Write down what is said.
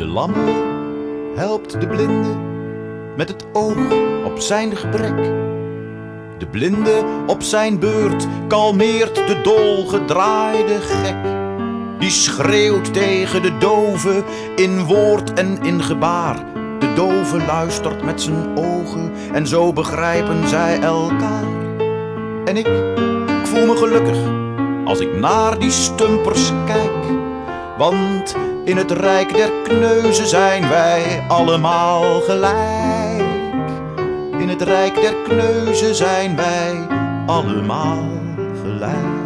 De lamme helpt de blinde met het oog op zijn gebrek. De blinde op zijn beurt kalmeert de dolgedraaide gek. Die schreeuwt tegen de dove in woord en in gebaar. De dove luistert met zijn ogen en zo begrijpen zij elkaar. En ik voel me gelukkig als ik naar die stumpers kijk. Want in het rijk der kneuzen zijn wij allemaal gelijk. In het rijk der kneuzen zijn wij allemaal gelijk.